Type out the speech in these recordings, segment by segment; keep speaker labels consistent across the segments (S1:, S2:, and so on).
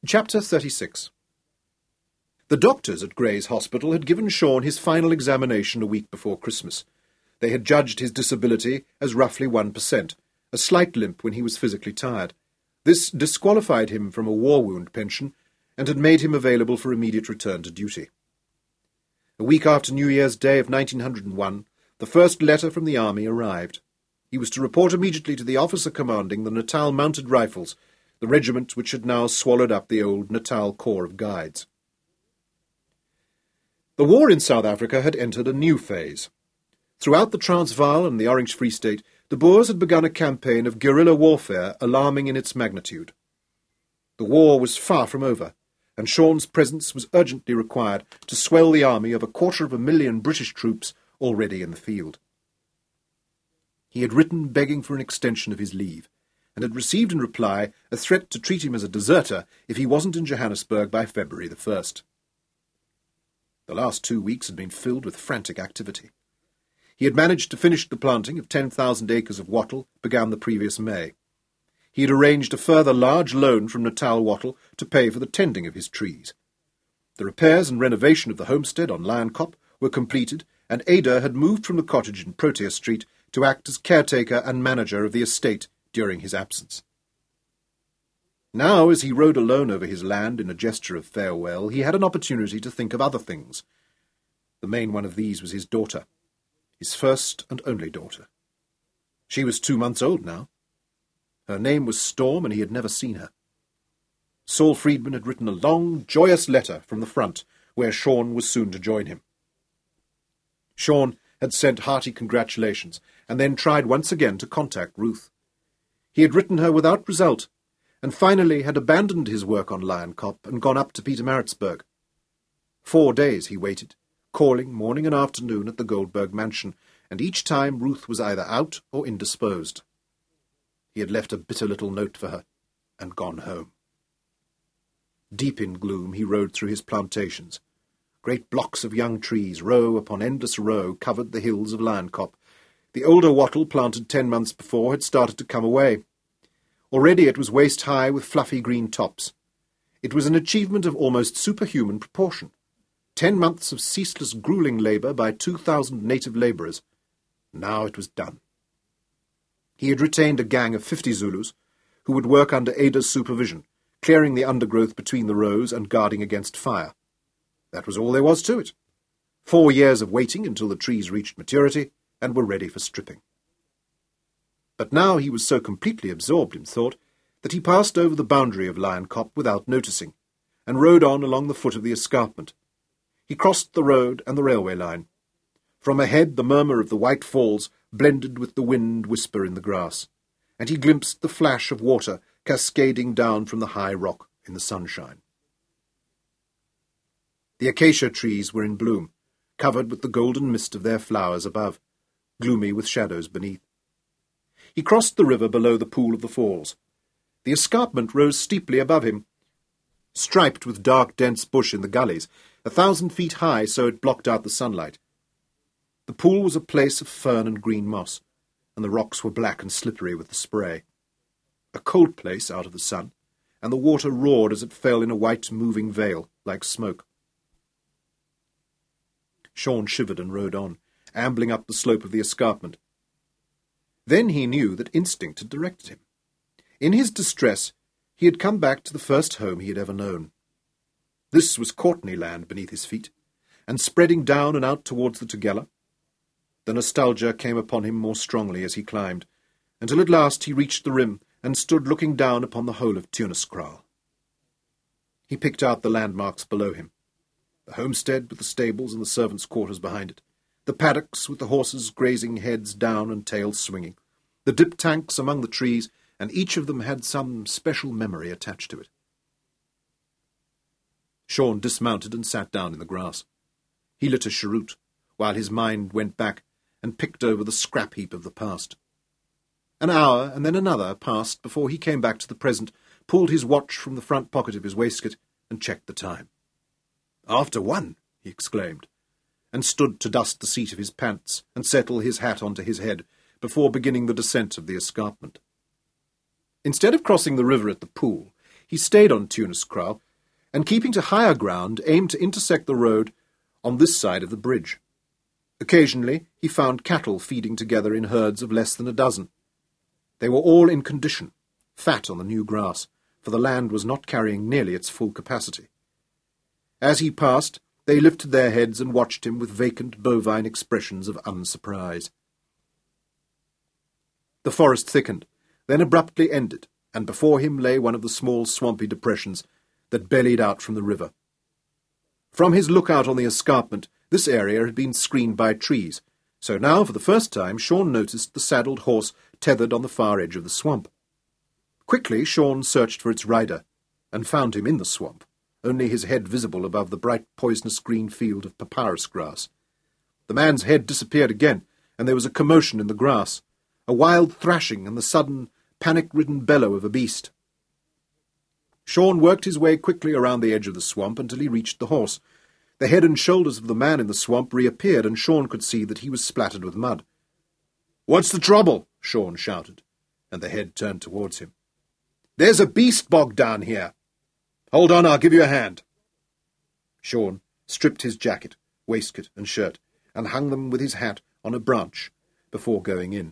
S1: Chapter 36. The doctors at Gray's Hospital had given Sean his final examination a week before Christmas. They had judged his disability as roughly 1%, a slight limp when he was physically tired. This disqualified him from a war wound pension and had made him available for immediate return to duty. A week after New Year's Day of 1901, the first letter from the army arrived. He was to report immediately to the officer commanding the Natal Mounted Rifles, the regiment which had now swallowed up the old Natal Corps of Guides. The war in South Africa had entered a new phase. Throughout the Transvaal and the Orange Free State, the Boers had begun a campaign of guerrilla warfare alarming in its magnitude. The war was far from over, and Sean's presence was urgently required to swell the army of 250,000 British troops already in the field. He had written begging for an extension of his leave, and had received in reply a threat to treat him as a deserter if he wasn't in Johannesburg by February the 1st. The last 2 weeks had been filled with frantic activity. He had managed to finish the planting of 10,000 acres of wattle begun the previous May. He had arranged a further large loan from Natal Wattle to pay for the tending of his trees. The repairs and renovation of the homestead on Lion Kop were completed, and Ada had moved from the cottage in Protea Street to act as caretaker and manager of the estate during his absence. Now, as he rode alone over his land in a gesture of farewell, he had an opportunity to think of other things. The main one of these was his daughter, his first and only daughter. She was 2 months old now. Her name was Storm, and he had never seen her. Saul Friedman had written a long, joyous letter from the front, where Sean was soon to join him. Sean had sent hearty congratulations, and then tried once again to contact Ruth. He had written her without result, and finally had abandoned his work on Lion Kop and gone up to Pietermaritzburg. 4 days he waited, calling morning and afternoon at the Goldberg mansion, and each time Ruth was either out or indisposed. He had left a bitter little note for her, and gone home. Deep in gloom he rode through his plantations. Great blocks of young trees, row upon endless row, covered the hills of Lion Kop. The older wattle, planted 10 months before, had started to come away. Already it was waist-high with fluffy green tops. It was an achievement of almost superhuman proportion. 10 months of ceaseless, gruelling labour by 2,000 native labourers. Now it was done. He had retained a gang of 50 Zulus, who would work under Ada's supervision, clearing the undergrowth between the rows and guarding against fire. That was all there was to it. 4 years of waiting until the trees reached maturity and were ready for stripping. But now he was so completely absorbed in thought that he passed over the boundary of Lion Kop without noticing, and rode on along the foot of the escarpment. He crossed the road and the railway line. From ahead the murmur of the White Falls blended with the wind whisper in the grass, and he glimpsed the flash of water cascading down from the high rock in the sunshine. The acacia trees were in bloom, covered with the golden mist of their flowers above, gloomy with shadows beneath. He crossed the river below the pool of the falls. The escarpment rose steeply above him, striped with dark, dense bush in the gullies, 1,000 feet high so it blocked out the sunlight. The pool was a place of fern and green moss, and the rocks were black and slippery with the spray. A cold place out of the sun, and the water roared as it fell in a white, moving veil, like smoke. Sean shivered and rode on, ambling up the slope of the escarpment. Then he knew that instinct had directed him. In his distress, he had come back to the first home he had ever known. This was Courtenay land beneath his feet, and spreading down and out towards the Tugela. The nostalgia came upon him more strongly as he climbed, until at last he reached the rim and stood looking down upon the whole of Tuniskraal. He picked out the landmarks below him. The homestead with the stables and the servants' quarters behind it, the paddocks with the horses grazing heads down and tails swinging, the dip tanks among the trees, and each of them had some special memory attached to it. Sean dismounted and sat down in the grass. He lit a cheroot, while his mind went back and picked over the scrap heap of the past. An hour, and then another, passed before he came back to the present, pulled his watch from the front pocket of his waistcoat, and checked the time. "After 1," he exclaimed, and stood to dust the seat of his pants and settle his hat onto his head before beginning the descent of the escarpment. Instead of crossing the river at the pool, he stayed on Tuniskraal, and keeping to higher ground, aimed to intersect the road on this side of the bridge. Occasionally he found cattle feeding together in herds of less than a dozen. They were all in condition, fat on the new grass, for the land was not carrying nearly its full capacity. As he passed, they lifted their heads and watched him with vacant bovine expressions of unsurprise. The forest thickened, then abruptly ended, and before him lay one of the small swampy depressions that bellied out from the river. From his lookout on the escarpment, this area had been screened by trees, so now for the first time Sean noticed the saddled horse tethered on the far edge of the swamp. Quickly Sean searched for its rider, and found him in the swamp, only his head visible above the bright poisonous green field of papyrus grass. The man's head disappeared again, and there was a commotion in the grass, a wild thrashing and the sudden, panic-ridden bellow of a beast. Sean worked his way quickly around the edge of the swamp until he reached the horse. The head and shoulders of the man in the swamp reappeared, and Sean could see that he was splattered with mud. "What's the trouble?" Sean shouted, and the head turned towards him. "There's a beast bogged down here. Hold on, I'll give you a hand." Sean stripped his jacket, waistcoat and shirt, and hung them with his hat on a branch before going in.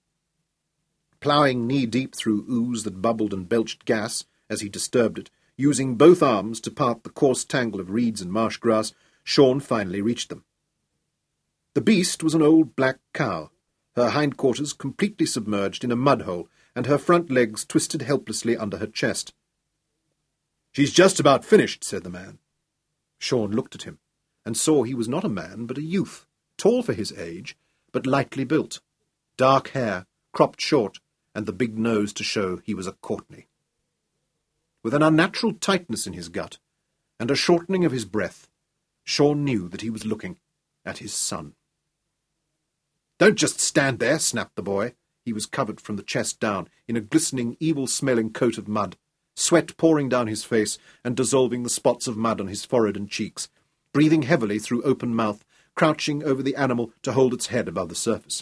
S1: Ploughing knee-deep through ooze that bubbled and belched gas as he disturbed it, using both arms to part the coarse tangle of reeds and marsh grass, Sean finally reached them. The beast was an old black cow, her hindquarters completely submerged in a mud-hole, and her front legs twisted helplessly under her chest. "She's just about finished," said the man. Sean looked at him, and saw he was not a man, but a youth, tall for his age, but lightly built, dark hair, cropped short, and the big nose to show he was a Courtenay. With an unnatural tightness in his gut, and a shortening of his breath, Sean knew that he was looking at his son. "Don't just stand there," snapped the boy. He was covered from the chest down in a glistening, evil-smelling coat of mud, sweat pouring down his face and dissolving the spots of mud on his forehead and cheeks, breathing heavily through open mouth, crouching over the animal to hold its head above the surface.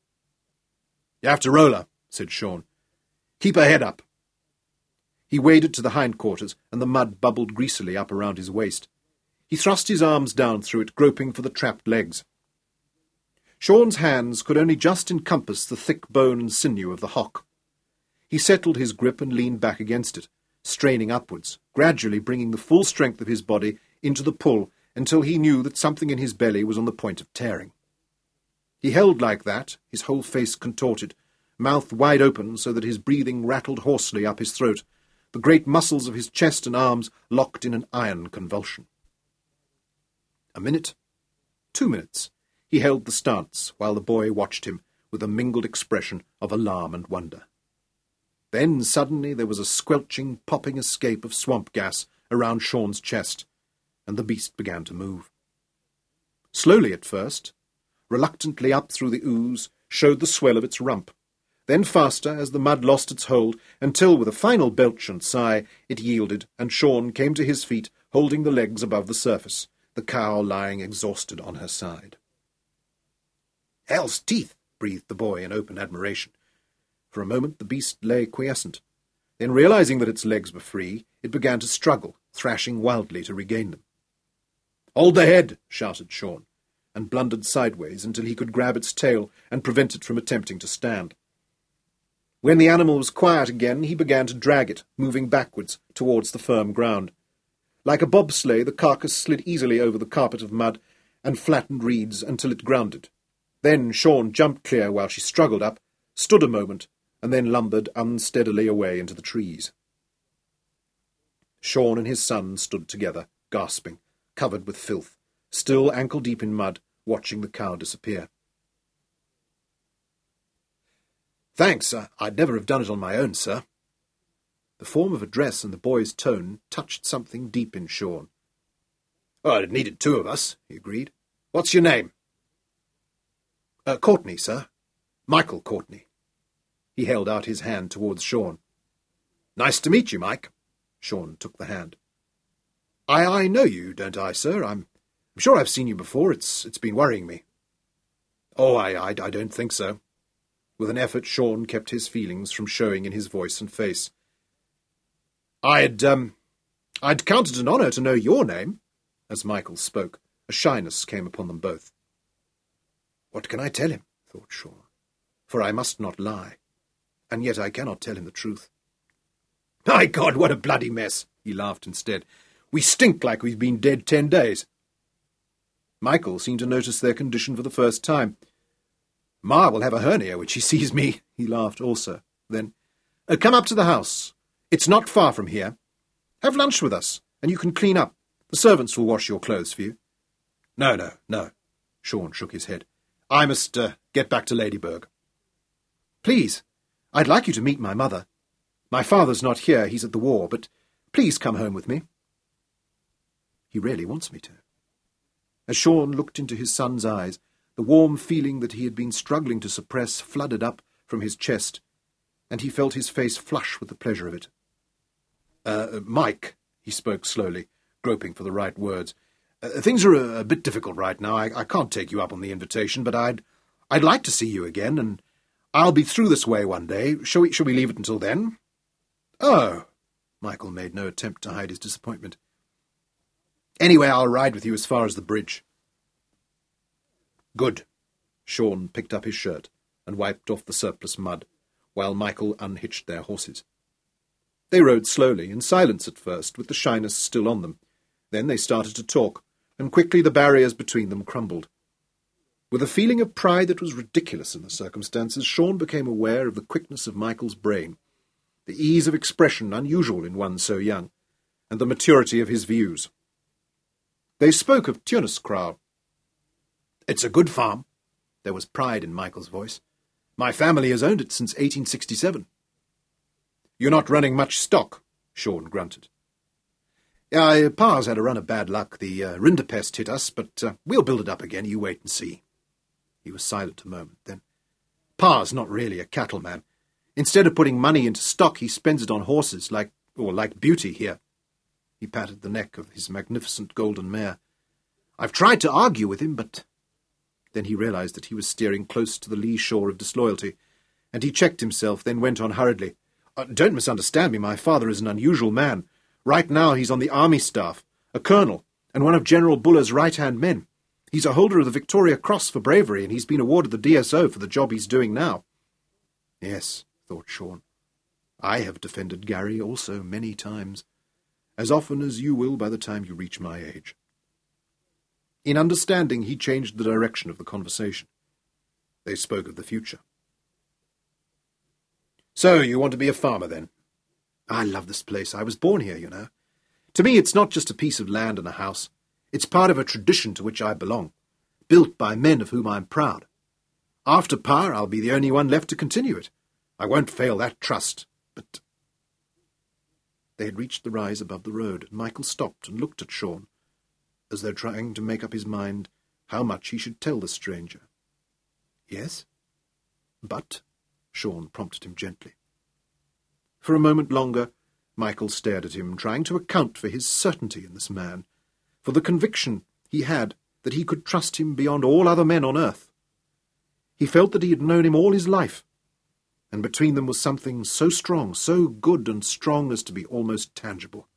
S1: "You have to roll her," said Sean. "Keep her head up." He waded to the hindquarters, and the mud bubbled greasily up around his waist. He thrust his arms down through it, groping for the trapped legs. Sean's hands could only just encompass the thick bone and sinew of the hock. He settled his grip and leaned back against it, straining upwards, gradually bringing the full strength of his body into the pull until he knew that something in his belly was on the point of tearing. He held like that, his whole face contorted, mouth wide open so that his breathing rattled hoarsely up his throat, the great muscles of his chest and arms locked in an iron convulsion. A minute, 2 minutes, he held the stance while the boy watched him with a mingled expression of alarm and wonder. Then suddenly there was a squelching, popping escape of swamp gas around Sean's chest, and the beast began to move. Slowly at first, reluctantly up through the ooze, showed the swell of its rump, then faster as the mud lost its hold, until with a final belch and sigh it yielded, and Sean came to his feet, holding the legs above the surface, the cow lying exhausted on her side. "Hell's teeth!" breathed the boy in open admiration. For a moment the beast lay quiescent. Then, realizing that its legs were free, it began to struggle, thrashing wildly to regain them. "Hold the head!" shouted Sean, and blundered sideways until he could grab its tail and prevent it from attempting to stand. When the animal was quiet again, he began to drag it, moving backwards towards the firm ground. Like a bobsleigh, the carcass slid easily over the carpet of mud and flattened reeds until it grounded. Then Sean jumped clear while she struggled up, stood a moment, and then lumbered unsteadily away into the trees. Sean and his son stood together, gasping, covered with filth, still ankle-deep in mud, watching the cow disappear. "Thanks, I'd never have done it on my own, sir." The form of address and the boy's tone touched something deep in Sean. "Well, it needed 2 of us," he agreed. "What's your name?" "Courtenay, sir. Michael Courtenay." He held out his hand towards Sean. "Nice to meet you, Mike." Sean took the hand. I know you, don't I, sir? I'm sure I've seen you before. It's been worrying me." "Oh, I don't think so." With an effort, Sean kept his feelings from showing in his voice and face. I'd count it an honour to know your name." As Michael spoke, a shyness came upon them both. "What can I tell him?" thought Sean. "For I must not lie, and yet I cannot tell him the truth." "My God, what a bloody mess!" he laughed instead. "We stink like we've been dead 10 days. Michael seemed to notice their condition for the first time. "Ma will have a hernia when she sees me," he laughed also. Then, "Come up to the house. It's not far from here. Have lunch with us, and you can clean up. The servants will wash your clothes for you." No. Sean shook his head. "I must get back to Ladybirg." "Please, I'd like you to meet my mother. My father's not here, he's at the war, but please come home with me." "He really wants me to." As Sean looked into his son's eyes, the warm feeling that he had been struggling to suppress flooded up from his chest, and he felt his face flush with the pleasure of it. Mike," he spoke slowly, groping for the right words, "things are a bit difficult right now. I can't take you up on the invitation, but I'd like to see you again, and I'll be through this way one day. Shall we leave it until then?" "Oh!" Michael made no attempt to hide his disappointment. "Anyway, I'll ride with you as far as the bridge." "Good." Sean picked up his shirt and wiped off the surplus mud, while Michael unhitched their horses. They rode slowly, in silence at first, with the shyness still on them. Then they started to talk, and quickly the barriers between them crumbled. With a feeling of pride that was ridiculous in the circumstances, Sean became aware of the quickness of Michael's brain, the ease of expression unusual in one so young, and the maturity of his views. They spoke of Tuniscrow. "It's a good farm." There was pride in Michael's voice. "My family has owned it since 1867. "You're not running much stock," Sean grunted. "Pa's had a run of bad luck. The rinderpest hit us, but we'll build it up again. You wait and see." He was silent a moment. Then, "Pa's not really a cattleman. Instead of putting money into stock, he spends it on horses, like Beauty here." He patted the neck of his magnificent golden mare. "I've tried to argue with him, but—" Then he realized that he was steering close to the lee shore of disloyalty, and he checked himself, then went on hurriedly. "Don't misunderstand me. My father is an unusual man. Right now he's on the army staff, a colonel, and one of General Buller's right-hand men. He's a holder of the Victoria Cross for bravery, and he's been awarded the DSO for the job he's doing now." "Yes," thought Sean. "I have defended Gary also many times, as often as you will by the time you reach my age." In understanding, he changed the direction of the conversation. They spoke of the future. "So, you want to be a farmer, then?" "I love this place. I was born here, you know. To me, it's not just a piece of land and a house. It's part of a tradition to which I belong, built by men of whom I'm proud. After Pa, I'll be the only one left to continue it. I won't fail that trust, but—" They had reached the rise above the road, and Michael stopped and looked at Sean, as though trying to make up his mind how much he should tell the stranger. "Yes? But—" Sean prompted him gently. For a moment longer, Michael stared at him, trying to account for his certainty in this man, for the conviction he had that he could trust him beyond all other men on earth. He felt that he had known him all his life, and between them was something so strong, so good and strong as to be almost tangible.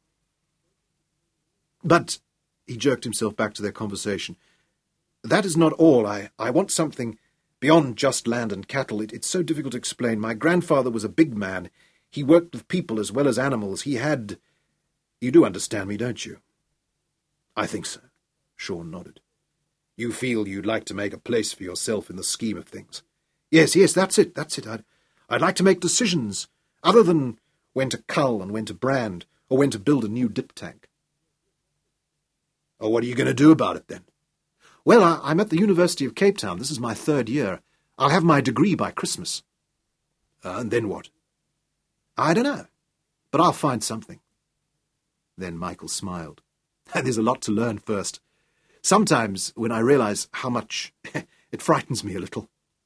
S1: "But," he jerked himself back to their conversation, "that is not all. I want something beyond just land and cattle. It's so difficult to explain. My grandfather was a big man. He worked with people as well as animals. He had— You do understand me, don't you?" "I think so," Sean nodded. "You feel you'd like to make a place for yourself in the scheme of things." Yes, that's it. I'd like to make decisions, other than when to cull and when to brand, or when to build a new dip tank." "Oh, what are you going to do about it, then?" "Well, I'm at the University of Cape Town. This is my 3rd year. I'll have my degree by Christmas." "And then what?" "I don't know, but I'll find something." Then Michael smiled. "There's a lot to learn first. Sometimes, when I realize how much, it frightens me a little."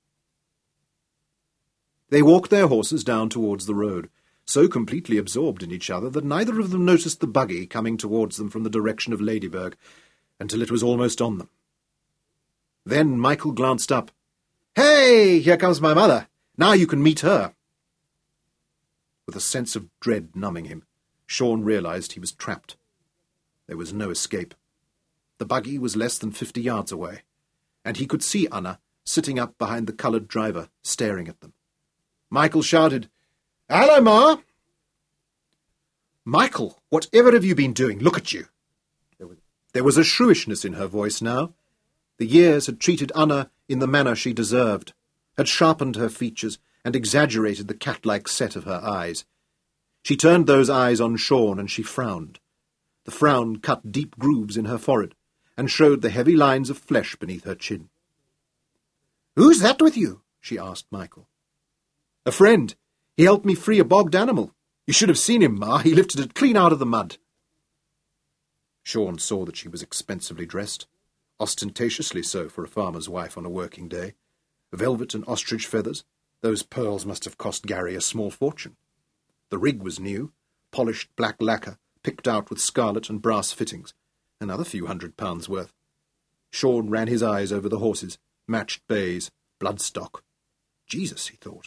S1: They walked their horses down towards the road, so completely absorbed in each other that neither of them noticed the buggy coming towards them from the direction of Ladybirg, until it was almost on them. Then Michael glanced up. "Hey, here comes my mother. Now you can meet her." With a sense of dread numbing him, Sean realised he was trapped. There was no escape. The buggy was less than 50 yards away, and he could see Anna sitting up behind the coloured driver, staring at them. Michael shouted, "Hello, Ma!" "Michael, whatever have you been doing? Look at you!" There was a shrewishness in her voice now. The years had treated Anna in the manner she deserved, had sharpened her features and exaggerated the cat-like set of her eyes. She turned those eyes on Sean and she frowned. The frown cut deep grooves in her forehead and showed the heavy lines of flesh beneath her chin. "Who's that with you?" she asked Michael. "A friend. He helped me free a bogged animal. You should have seen him, Ma. He lifted it clean out of the mud." Sean saw that she was expensively dressed, ostentatiously so for a farmer's wife on a working day. Velvet and ostrich feathers, those pearls must have cost Gary a small fortune. The rig was new, polished black lacquer, picked out with scarlet and brass fittings, another few £100 worth. Sean ran his eyes over the horses, matched bays, bloodstock. Jesus, he thought.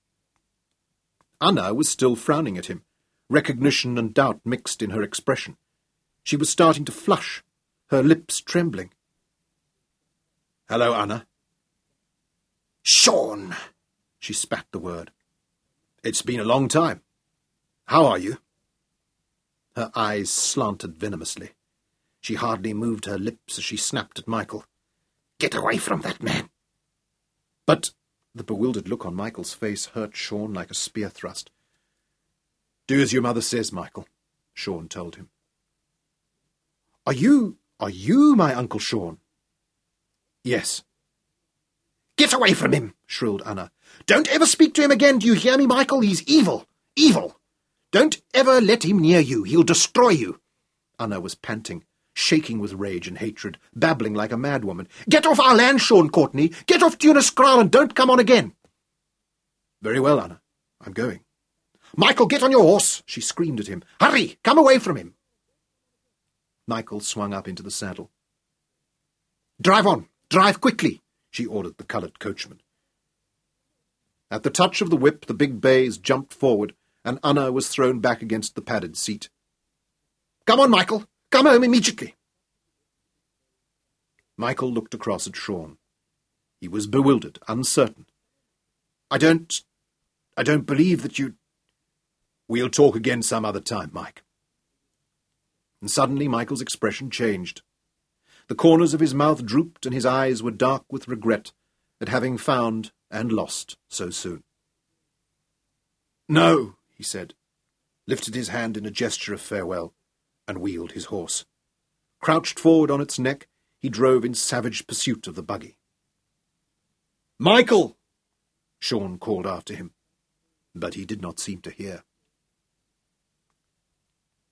S1: Anna was still frowning at him, recognition and doubt mixed in her expression. She was starting to flush, her lips trembling. "Hello, Anna." "Sean!" She spat the word. "It's been a long time. How are you?" Her eyes slanted venomously. She hardly moved her lips as she snapped at Michael. "Get away from that man!" "But—" The bewildered look on Michael's face hurt Sean like a spear thrust. "Do as your mother says, Michael," Sean told him. Are you my Uncle Sean?" "Yes." "Get away from him!" shrilled Anna. "Don't ever speak to him again, do you hear me, Michael? He's evil! Evil! Don't ever let him near you. He'll destroy you." Anna was panting, shaking with rage and hatred, babbling like a madwoman. "Get off our land, Sean Courtney! Get off Tunis-Kraal and don't come on again!" "Very well, Anna. I'm going." "Michael, get on your horse!" she screamed at him. "Hurry! Come away from him!" Michael swung up into the saddle. "Drive on! Drive quickly!" she ordered the coloured coachman. At the touch of the whip, the big bays jumped forward, and Anna was thrown back against the padded seat. "Come on, Michael! Come home immediately!" Michael looked across at Sean. He was bewildered, uncertain. I don't believe that you—" "We'll talk again some other time, Mike." And suddenly Michael's expression changed. The corners of his mouth drooped and his eyes were dark with regret at having found and lost so soon. "No," he said, lifted his hand in a gesture of farewell, and wheeled his horse. Crouched forward on its neck, he drove in savage pursuit of the buggy. "Michael!" Sean called after him, but he did not seem to hear.